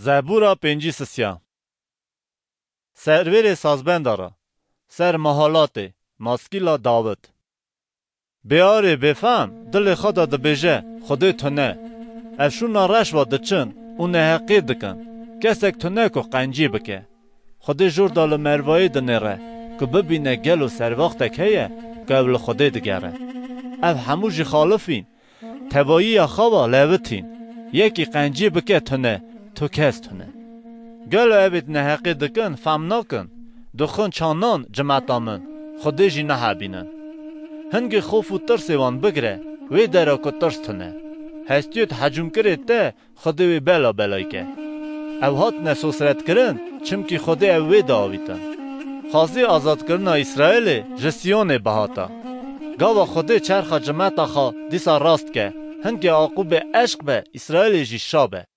زبورا 5 سرور سازبندارا سر محالات ماسکیلا داوود بیاری بفهم دل خدا دبیجه خودی تونه افشونا رشوا دچن اونه حقی دکن کسک تونه که قنجی بکه خودی جور دال مروایی دنیره که ببینه گل و سر وقتک هیه قبل خودی دگره اف هموشی خالفین توایی خواه لوتین یکی قنجی بکه تونه تو کس تونه گل اوید نحقی دکن فهم نکن دخون چانان جمعتامن خودی جی نها بینن هنگی خوف و ترسی وان بگره وی درا که ترس تونه هستیوت حجم کرد ده خودی وی بلا بلای که او هات نسوسرت کرن چمکی خودی او وی داویتن خاصی آزاد کرنا اسرائیل جسیون بهاتا گاوا خودی چرخ جمعتا خوا دیسا راست که هنگی عقوب عشق به اسرائیل جی شابه